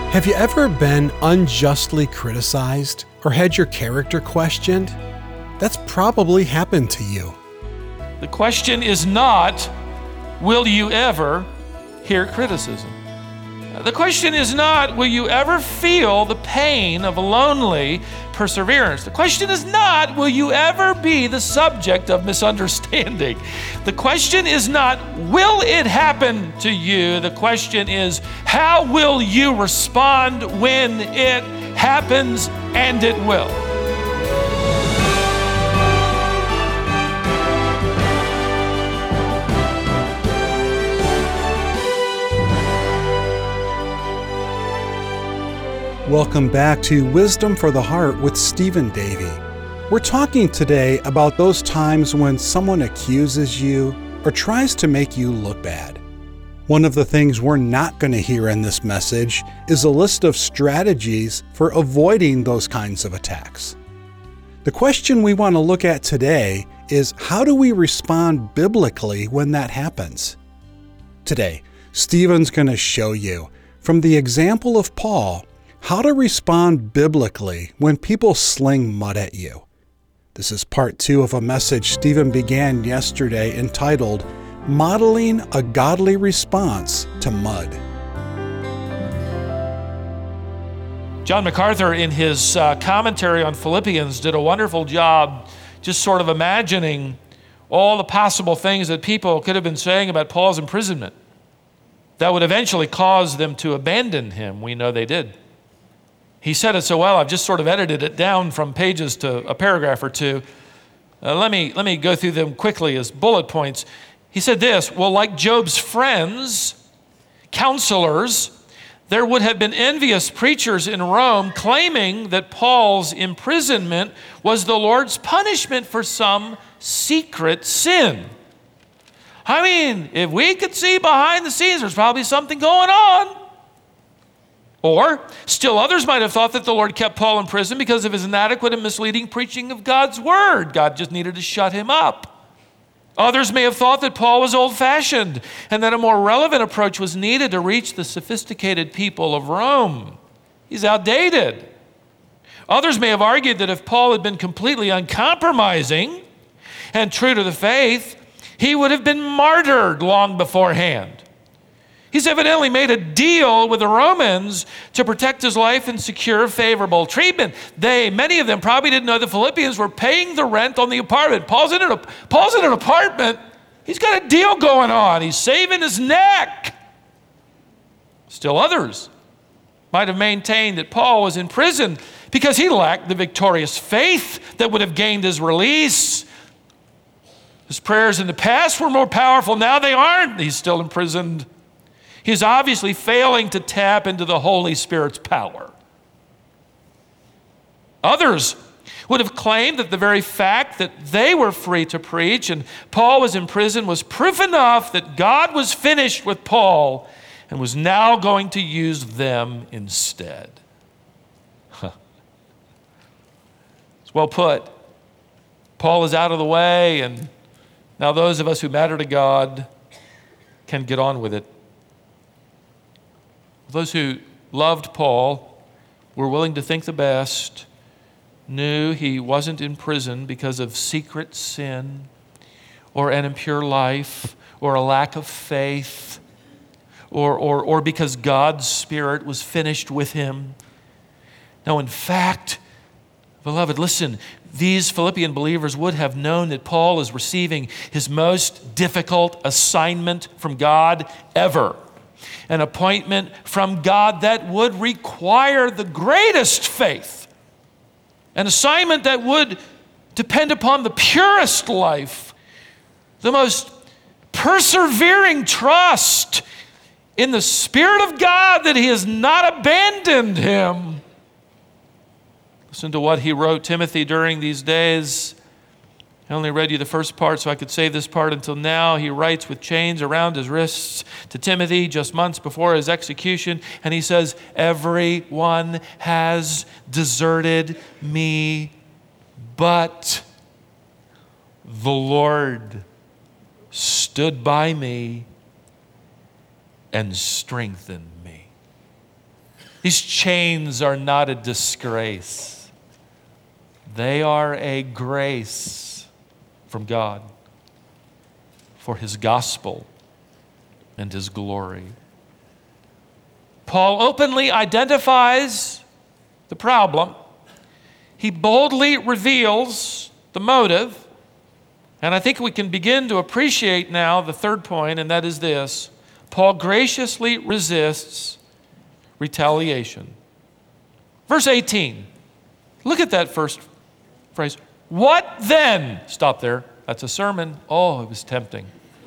Have you ever been unjustly criticized or had your character questioned? That's probably happened to you. The question is not, will you ever hear criticism? The question is not, will you ever feel the pain of lonely perseverance? The question is not, will you ever be the subject of misunderstanding? The question is not, will it happen to you? The question is, how will you respond when it happens? And it will. Welcome back to Wisdom for the Heart with Stephen Davey. We're talking today about those times when someone accuses you or tries to make you look bad. One of the things we're not going to hear in this message is a list of strategies for avoiding those kinds of attacks. The question we want to look at today is, how do we respond biblically when that happens? Today, Stephen's going to show you, from the example of Paul, how to respond biblically when people sling mud at you. This is part 2 of a message Stephen began yesterday entitled, Modeling a Godly Response to Mud. John MacArthur, in his commentary on Philippians, did a wonderful job just sort of imagining all the possible things that people could have been saying about Paul's imprisonment that would eventually cause them to abandon him. We know they did. He said it so well, I've just sort of edited it down from pages to a paragraph or two. Let me go through them quickly as bullet points. He said this, well, like Job's friends, counselors, there would have been envious preachers in Rome claiming that Paul's imprisonment was the Lord's punishment for some secret sin. I mean, if we could see behind the scenes, there's probably something going on. Or, still others might have thought that the Lord kept Paul in prison because of his inadequate and misleading preaching of God's word. God just needed to shut him up. Others may have thought that Paul was old-fashioned and that a more relevant approach was needed to reach the sophisticated people of Rome. He's outdated. Others may have argued that if Paul had been completely uncompromising and true to the faith, he would have been martyred long beforehand. He's evidently made a deal with the Romans to protect his life and secure favorable treatment. Many of them probably didn't know the Philippians were paying the rent on the apartment. Paul's in an apartment. He's got a deal going on. He's saving his neck. Still others might have maintained that Paul was in prison because he lacked the victorious faith that would have gained his release. His prayers in the past were more powerful. Now they aren't. He's still imprisoned. He's obviously failing to tap into the Holy Spirit's power. Others would have claimed that the very fact that they were free to preach and Paul was in prison was proof enough that God was finished with Paul and was now going to use them instead. It's well put. Paul is out of the way, and now those of us who matter to God can get on with it. Those who loved Paul, were willing to think the best, knew he wasn't in prison because of secret sin or an impure life or a lack of faith or because God's Spirit was finished with him. No, in fact, beloved, listen, these Philippian believers would have known that Paul is receiving his most difficult assignment from God ever. An appointment from God that would require the greatest faith. An assignment that would depend upon the purest life, the most persevering trust in the Spirit of God that he has not abandoned him. Listen to what he wrote Timothy during these days. I only read you the first part so I could save this part until now. He writes with chains around his wrists to Timothy just months before his execution, and he says, everyone has deserted me, but the Lord stood by me and strengthened me. These chains are not a disgrace. They are a grace from God for His gospel and His glory. Paul openly identifies the problem. He boldly reveals the motive. And I think we can begin to appreciate now the third point, and that is this. Paul graciously resists retaliation. Verse 18. Look at that first phrase. What then? Stop there. That's a sermon. Oh, it was tempting.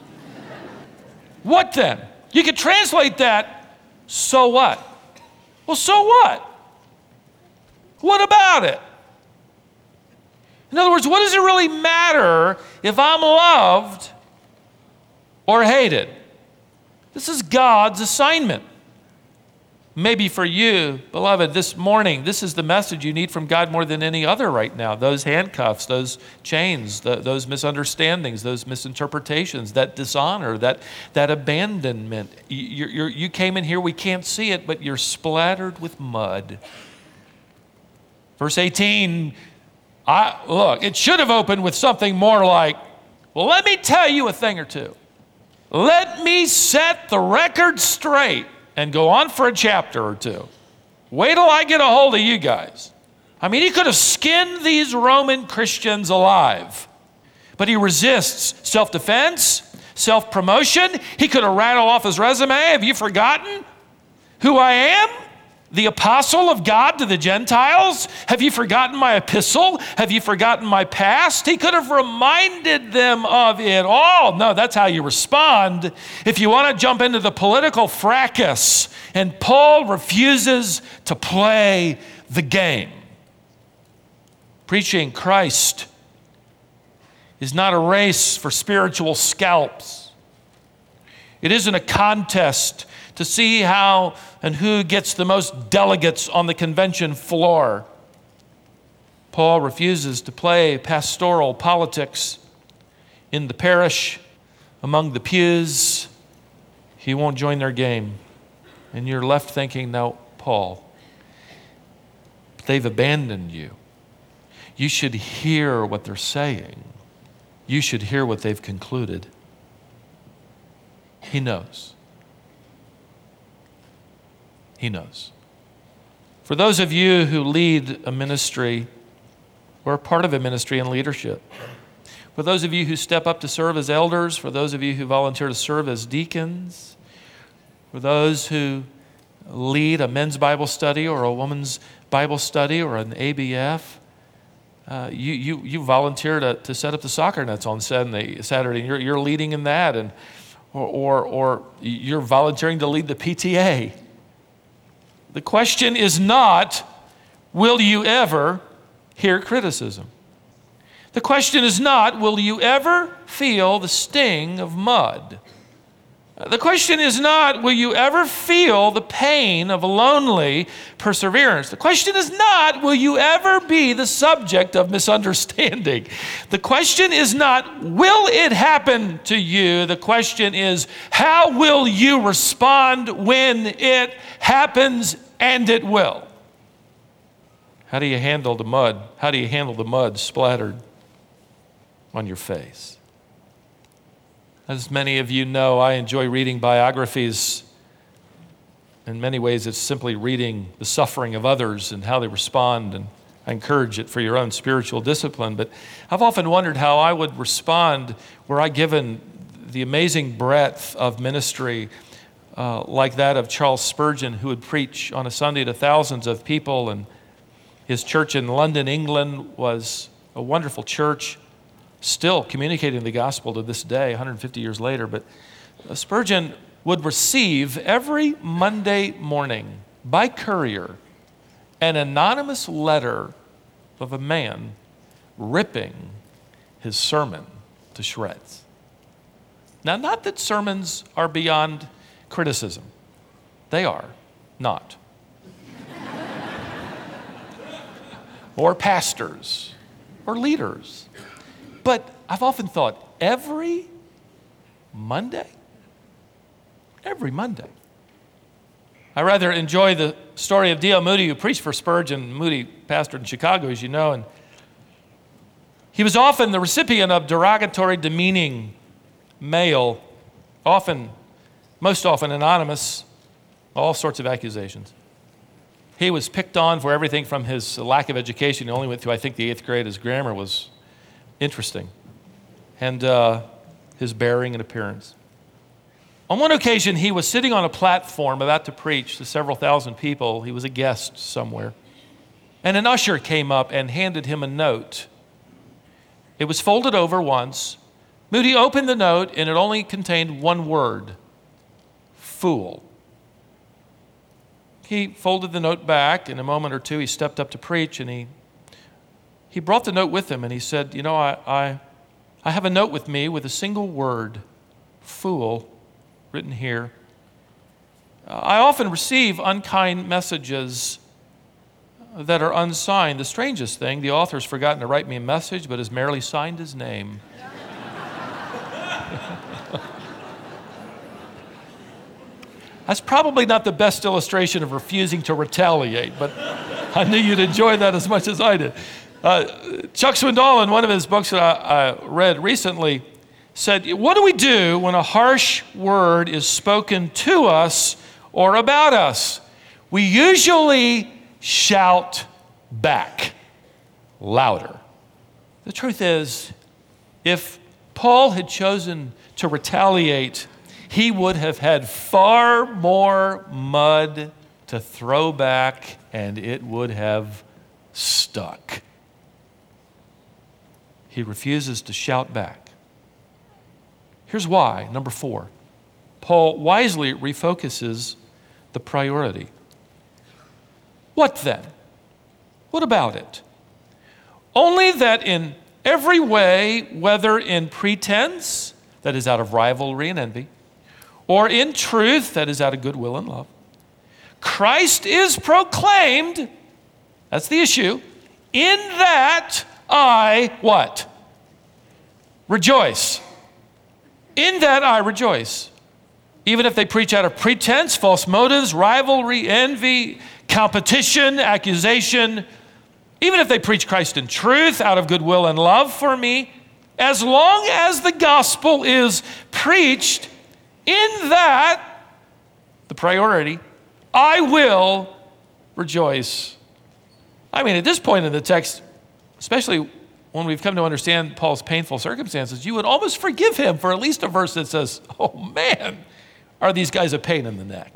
What then? You could translate that, so what? Well, so what? What about it? In other words, what does it really matter if I'm loved or hated? This is God's assignment. Maybe for you, beloved, this morning, this is the message you need from God more than any other right now. Those handcuffs, those chains, those misunderstandings, those misinterpretations, that dishonor, that abandonment. You came in here, we can't see it, but you're splattered with mud. Verse 18, look, it should have opened with something more like, well, let me tell you a thing or two. Let me set the record straight and go on for a chapter or two. Wait till I get a hold of you guys. I mean, he could have skinned these Roman Christians alive, but he resists self-defense, self-promotion. He could have rattled off his resume. Have you forgotten who I am? The apostle of God to the Gentiles? Have you forgotten my epistle? Have you forgotten my past? He could have reminded them of it all. No, that's how you respond if you want to jump into the political fracas. And Paul refuses to play the game. Preaching Christ is not a race for spiritual scalps. It isn't a contest to see how and who gets the most delegates on the convention floor. Paul refuses to play pastoral politics in the parish, among the pews. He won't join their game. And you're left thinking, no, Paul, they've abandoned you. You should hear what they're saying. You should hear what they've concluded. He knows. He knows. For those of you who lead a ministry or are part of a ministry in leadership, for those of you who step up to serve as elders, for those of you who volunteer to serve as deacons, for those who lead a men's Bible study or a women's Bible study or an ABF, you volunteer to set up the soccer nets on Saturday, and you're leading in that, and or you're volunteering to lead the PTA. The question is not, will you ever hear criticism? The question is not, will you ever feel the sting of mud? The question is not, will you ever feel the pain of lonely perseverance? The question is not, will you ever be the subject of misunderstanding? The question is not, will it happen to you? The question is, how will you respond when it happens? And it will. How do you handle the mud? How do you handle the mud splattered on your face? As many of you know, I enjoy reading biographies. In many ways, it's simply reading the suffering of others and how they respond, and I encourage it for your own spiritual discipline. But I've often wondered how I would respond were I given the amazing breadth of ministry like that of Charles Spurgeon, who would preach on a Sunday to thousands of people. And his church in London, England, was a wonderful church, still communicating the gospel to this day, 150 years later. But Spurgeon would receive every Monday morning by courier an anonymous letter of a man ripping his sermon to shreds. Now, not that sermons are beyond criticism. They are not. Or pastors, or leaders. But I've often thought, every Monday, I rather enjoy the story of D.L. Moody, who preached for Spurgeon. Moody pastored in Chicago, as you know, and he was often the recipient of derogatory, demeaning mail, most often anonymous, all sorts of accusations. He was picked on for everything from his lack of education. He only went through, I think, the 8th grade. His grammar was interesting, and his bearing and appearance. On one occasion, he was sitting on a platform about to preach to several thousand people. He was a guest somewhere. And an usher came up and handed him a note. It was folded over once. Moody opened the note, and it only contained one word: fool. He folded the note back. In a moment or two, he stepped up to preach, and he brought the note with him, and he said, "You know, I have a note with me with a single word, fool, written here. I often receive unkind messages that are unsigned. The strangest thing, the author's forgotten to write me a message, but has merely signed his name." That's probably not the best illustration of refusing to retaliate, but I knew you'd enjoy that as much as I did. Chuck Swindoll, in one of his books that I read recently, said, what do we do when a harsh word is spoken to us or about us? We usually shout back louder. The truth is, if Paul had chosen to retaliate, he would have had far more mud to throw back, and it would have stuck. He refuses to shout back. Here's why. Number 4, Paul wisely refocuses the priority. What then? What about it? Only that in every way, whether in pretense, that is out of rivalry and envy, or in truth, that is out of goodwill and love, Christ is proclaimed, that's the issue, in that I, what? Rejoice. In that I rejoice. Even if they preach out of pretense, false motives, rivalry, envy, competition, accusation, even if they preach Christ in truth, out of goodwill and love for me, as long as the gospel is preached, in that, the priority, I will rejoice. I mean, at this point in the text, especially when we've come to understand Paul's painful circumstances, you would almost forgive him for at least a verse that says, oh man, are these guys a pain in the neck?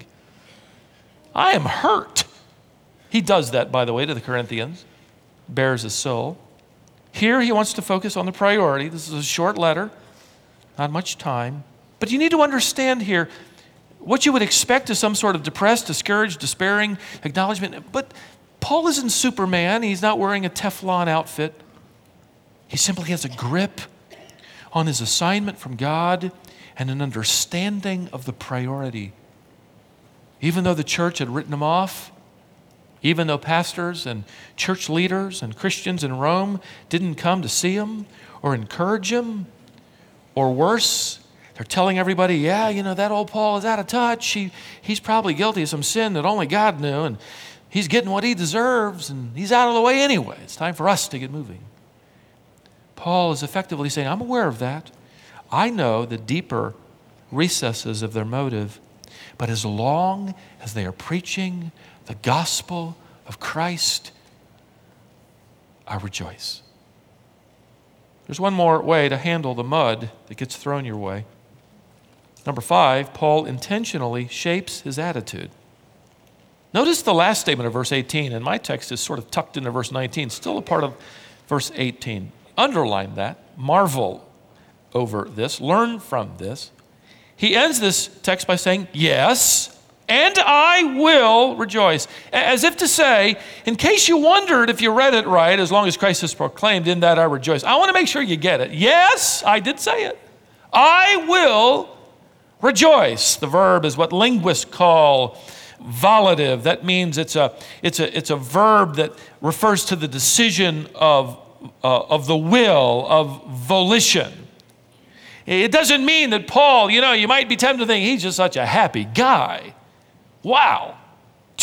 I am hurt. He does that, by the way, to the Corinthians, bears his soul. Here he wants to focus on the priority. This is a short letter, not much time. But you need to understand here, what you would expect is some sort of depressed, discouraged, despairing acknowledgement. But Paul isn't Superman. He's not wearing a Teflon outfit. He simply has a grip on his assignment from God and an understanding of the priority. Even though the church had written him off, even though pastors and church leaders and Christians in Rome didn't come to see him or encourage him, or worse, they're telling everybody, yeah, you know, that old Paul is out of touch. He's probably guilty of some sin that only God knew, and he's getting what he deserves, and he's out of the way anyway. It's time for us to get moving. Paul is effectively saying, I'm aware of that. I know the deeper recesses of their motive, but as long as they are preaching the gospel of Christ, I rejoice. There's one more way to handle the mud that gets thrown your way. Number 5, Paul intentionally shapes his attitude. Notice the last statement of verse 18, and my text is sort of tucked into verse 19, still a part of verse 18. Underline that, marvel over this, learn from this. He ends this text by saying, yes, and I will rejoice. As if to say, in case you wondered if you read it right, as long as Christ is proclaimed, in that I rejoice. I want to make sure you get it. Yes, I did say it. I will rejoice. The verb is what linguists call volitive. That means it's a verb that refers to the decision of the will, of volition. It doesn't mean that Paul, you might be tempted to think he's just such a happy guy. Wow,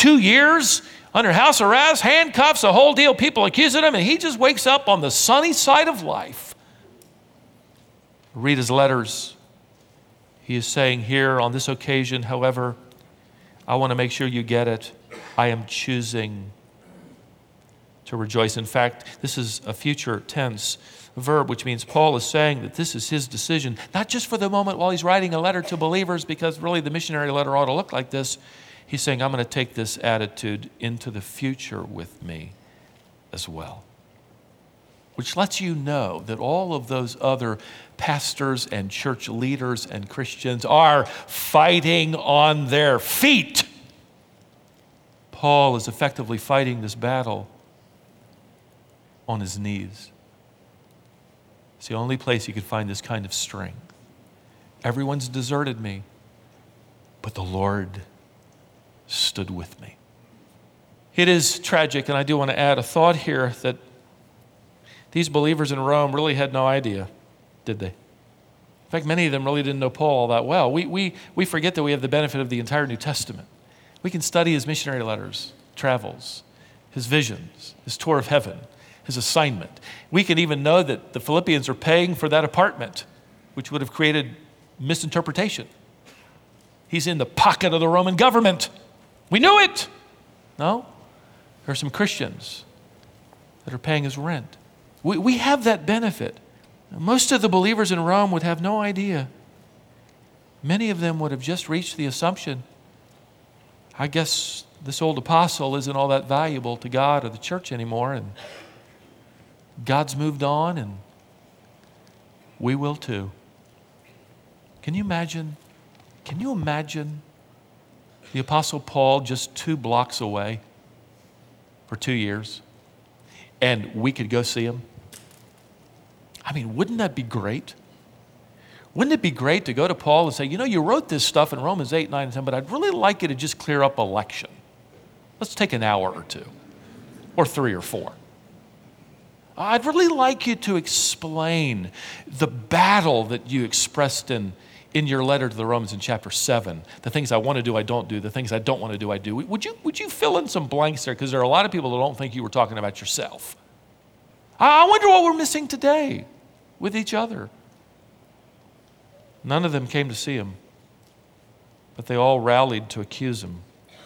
2 years under house arrest, handcuffs, the whole deal, people accusing him, and he just wakes up on the sunny side of life. Read his letters. He is saying here on this occasion, however, I want to make sure you get it. I am choosing to rejoice. In fact, this is a future tense verb, which means Paul is saying that this is his decision, not just for the moment while he's writing a letter to believers, because really the missionary letter ought to look like this. He's saying, I'm going to take this attitude into the future with me as well. Which lets you know that all of those other pastors and church leaders and Christians are fighting on their feet. Paul is effectively fighting this battle on his knees. It's the only place you could find this kind of strength. Everyone's deserted me, but the Lord stood with me. It is tragic, and I do want to add a thought here that these believers in Rome really had no idea, did they? In fact, many of them really didn't know Paul all that well. We forget that we have the benefit of the entire New Testament. We can study his missionary letters, travels, his visions, his tour of heaven, his assignment. We can even know that the Philippians are paying for that apartment, which would have created misinterpretation. He's in the pocket of the Roman government. We knew it. No? There are some Christians that are paying his rent. We have that benefit. Most of the believers in Rome would have no idea. Many of them would have just reached the assumption, I guess this old apostle isn't all that valuable to God or the church anymore, and God's moved on, and we will too. Can you imagine the Apostle Paul just 2 blocks away for 2 years, and we could go see him? I mean, wouldn't that be great? Wouldn't it be great to go to Paul and say, you wrote this stuff in Romans 8, 9, and 10, but I'd really like you to just clear up election. Let's take an hour or 2, or 3 or 4. I'd really like you to explain the battle that you expressed in your letter to the Romans in chapter 7. The things I want to do, I don't do. The things I don't want to do, I do. Would you fill in some blanks there? Because there are a lot of people that don't think you were talking about yourself. I wonder what we're missing today with each other. None of them came to see him, but they all rallied to accuse him.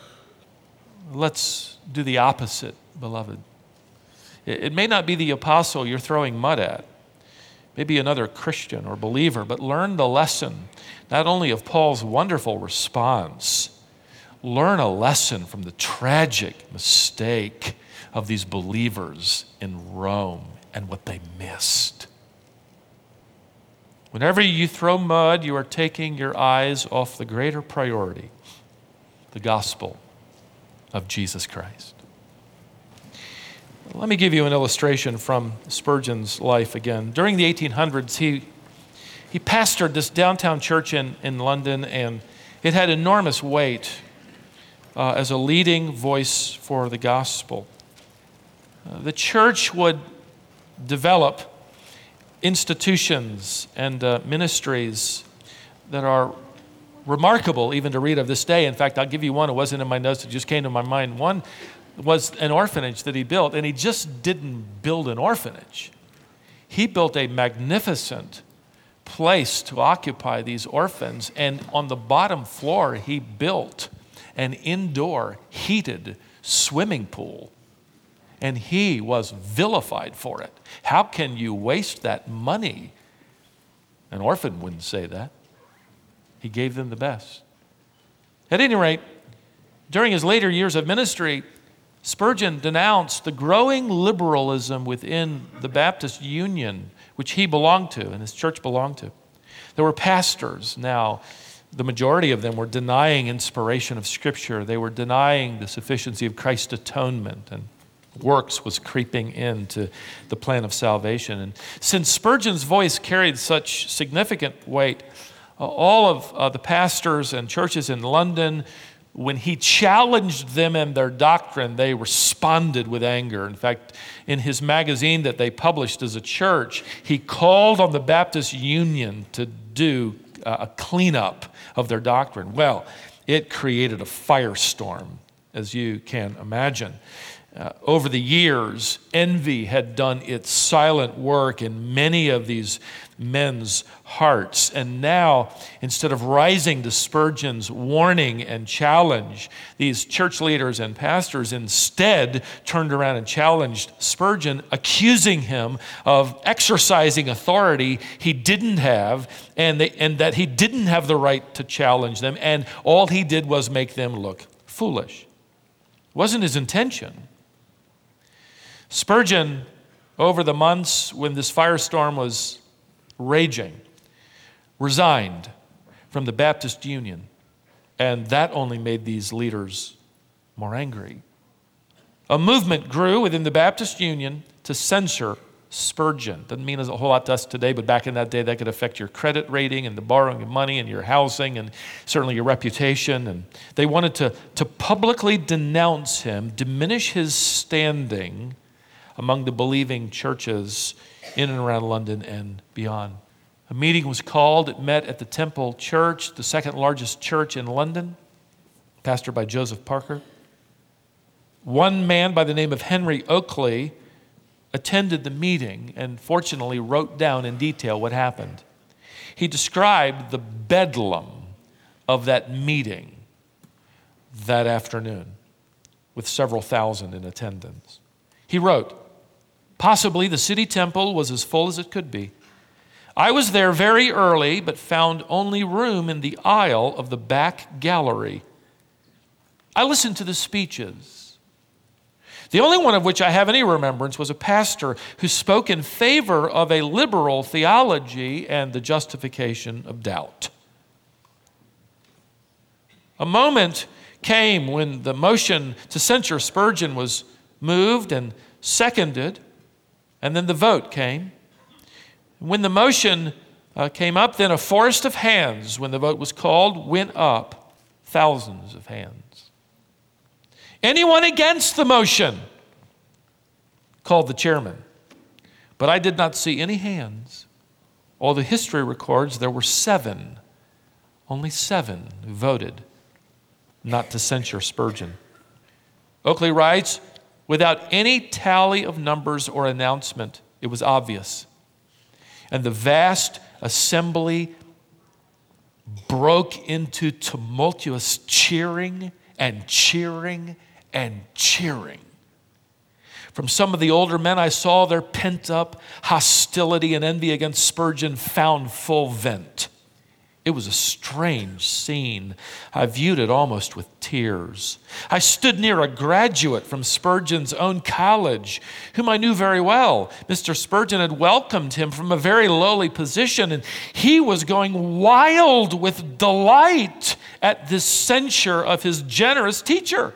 Let's do the opposite, beloved. It may not be the apostle you're throwing mud at, maybe another Christian or believer, but learn the lesson, not only of Paul's wonderful response, learn a lesson from the tragic mistake of these believers in Rome and what they missed. Whenever you throw mud, you are taking your eyes off the greater priority, the gospel of Jesus Christ. Let me give you an illustration from Spurgeon's life again. During the 1800s, he pastored this downtown church in London, and it had enormous weight as a leading voice for the gospel. The church would develop institutions and ministries that are remarkable even to read of this day. In fact, I'll give you one. It wasn't in my notes. It just came to my mind. One was an orphanage that he built, and he just didn't build an orphanage. He built a magnificent place to occupy these orphans, and on the bottom floor, he built an indoor heated swimming pool, and he was vilified for it. How can you waste that money? An orphan wouldn't say that. He gave them the best. At any rate, during his later years of ministry, Spurgeon denounced the growing liberalism within the Baptist Union, which he belonged to and his church belonged to. There were pastors now. The majority of them were denying inspiration of Scripture. They were denying the sufficiency of Christ's atonement, and works was creeping into the plan of salvation. And since Spurgeon's voice carried such significant weight, all of the pastors and churches in London, when he challenged them in their doctrine, they responded with anger. In fact, in his magazine that they published as a church, he called on the Baptist Union to do a cleanup of their doctrine. Well, it created a firestorm as you can imagine. Over the years, envy had done its silent work in many of these men's hearts. And now, instead of rising to Spurgeon's warning and challenge, these church leaders and pastors instead turned around and challenged Spurgeon, accusing him of exercising authority he didn't have, and that he didn't have the right to challenge them, and all he did was make them look foolish. It wasn't his intention. Spurgeon, over the months when this firestorm was raging, resigned from the Baptist Union, and that only made these leaders more angry. A movement grew within the Baptist Union to censor Spurgeon. Doesn't mean a whole lot to us today, but back in that day, that could affect your credit rating and the borrowing of money and your housing and certainly your reputation. And they wanted to publicly denounce him, diminish his standing among the believing churches in and around London and beyond. A meeting was called. It met at the Temple Church, the second largest church in London, pastored by Joseph Parker. One man by the name of Henry Oakley attended the meeting and fortunately wrote down in detail what happened. He described the bedlam of that meeting that afternoon with several thousand in attendance. He wrote, "Possibly the city temple was as full as it could be. I was there very early, but found only room in the aisle of the back gallery. I listened to the speeches. The only one of which I have any remembrance was a pastor who spoke in favor of a liberal theology and the justification of doubt. A moment came when the motion to censure Spurgeon was moved and seconded, and then the vote came. When the motion came up, then a forest of hands, when the vote was called, went up, thousands of hands. Anyone against the motion? Called the chairman. But I did not see any hands. All the history records there were 7, only 7 who voted not to censure Spurgeon. Oakley writes, without any tally of numbers or announcement, it was obvious. And the vast assembly broke into tumultuous cheering and cheering and cheering. From some of the older men, I saw their pent-up hostility and envy against Spurgeon found full vent. It was a strange scene. I viewed it almost with tears. I stood near a graduate from Spurgeon's own college, whom I knew very well. Mr. Spurgeon had welcomed him from a very lowly position, and he was going wild with delight at this censure of his generous teacher.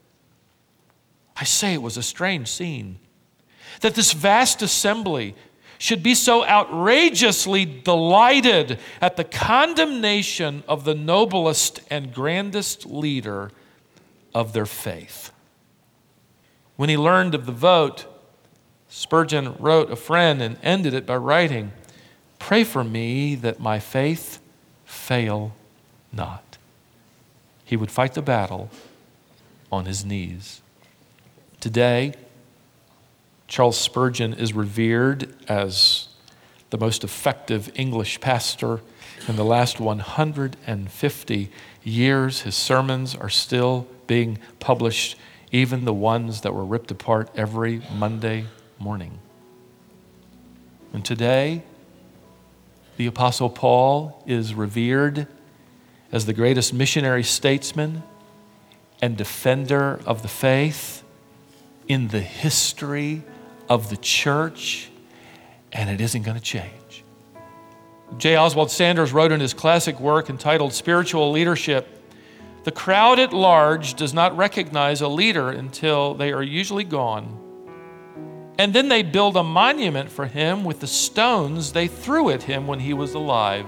I say it was a strange scene, that this vast assembly should be so outrageously delighted at the condemnation of the noblest and grandest leader of their faith. When he learned of the vote, Spurgeon wrote a friend and ended it by writing, "Pray for me that my faith fail not." He would fight the battle on his knees. Today, Charles Spurgeon is revered as the most effective English pastor in the last 150 years. His sermons are still being published, even the ones that were ripped apart every Monday morning. And today, the Apostle Paul is revered as the greatest missionary statesman and defender of the faith in the history of the church, and it isn't going to change. J. Oswald Sanders wrote in his classic work entitled Spiritual Leadership, "The crowd at large does not recognize a leader until they are usually gone, and then they build a monument for him with the stones they threw at him when he was alive.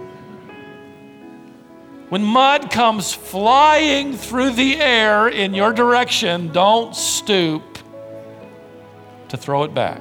When mud comes flying through the air in your direction, don't stoop to throw it back.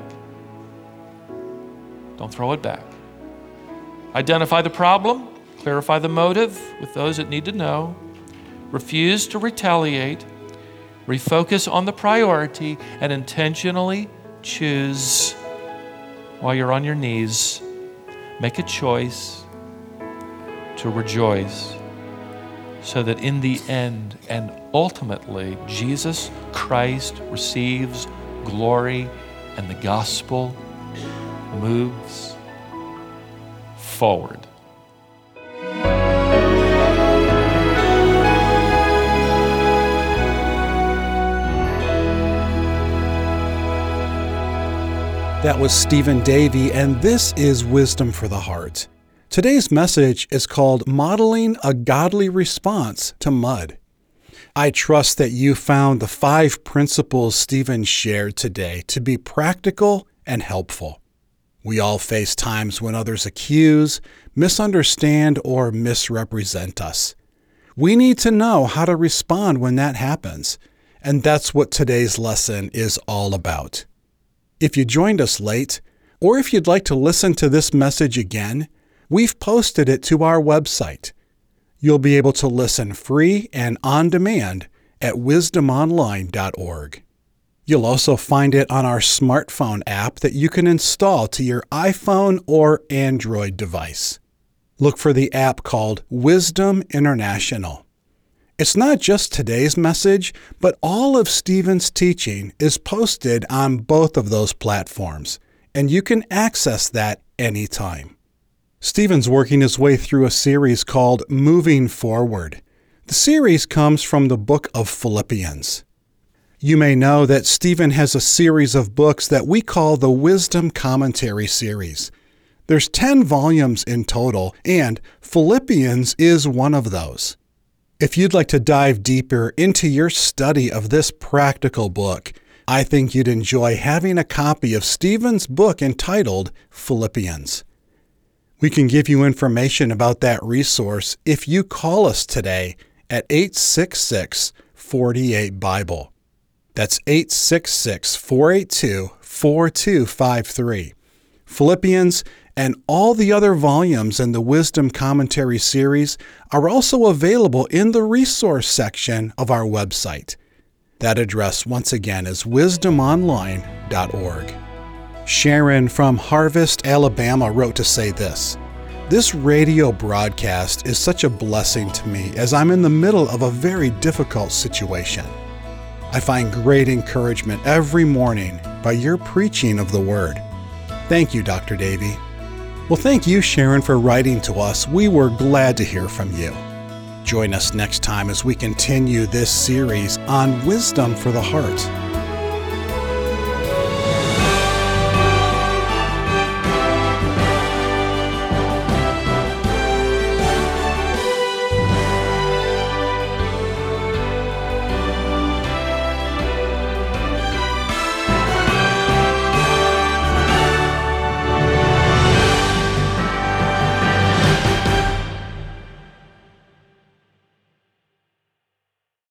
Don't throw it back. Identify the problem, clarify the motive with those that need to know, refuse to retaliate, refocus on the priority and intentionally choose while you're on your knees. Make a choice to rejoice so that in the end and ultimately, Jesus Christ receives glory and the gospel moves forward. That was Stephen Davey, and this is Wisdom for the Heart. Today's message is called Modeling a Godly Response to Mud. I trust that you found the 5 principles Stephen shared today to be practical and helpful. We all face times when others accuse, misunderstand, or misrepresent us. We need to know how to respond when that happens, and that's what today's lesson is all about. If you joined us late, or if you'd like to listen to this message again, we've posted it to our website. You'll be able to listen free and on demand at wisdomonline.org. You'll also find it on our smartphone app that you can install to your iPhone or Android device. Look for the app called Wisdom International. It's not just today's message, but all of Stephen's teaching is posted on both of those platforms, and you can access that anytime. Stephen's working his way through a series called Moving Forward. The series comes from the book of Philippians. You may know that Stephen has a series of books that we call the Wisdom Commentary series. There's 10 volumes in total, and Philippians is one of those. If you'd like to dive deeper into your study of this practical book, I think you'd enjoy having a copy of Stephen's book entitled Philippians. We can give you information about that resource if you call us today at 866-48-BIBLE. That's 866-482-4253. Philippians and all the other volumes in the Wisdom Commentary series are also available in the resource section of our website. That address, once again, is wisdomonline.org. Sharon from Harvest, Alabama wrote to say this: "This radio broadcast is such a blessing to me as I'm in the middle of a very difficult situation. I find great encouragement every morning by your preaching of the Word." Thank you, Dr. Davey. Well, thank you, Sharon, for writing to us. We were glad to hear from you. Join us next time as we continue this series on Wisdom for the Heart.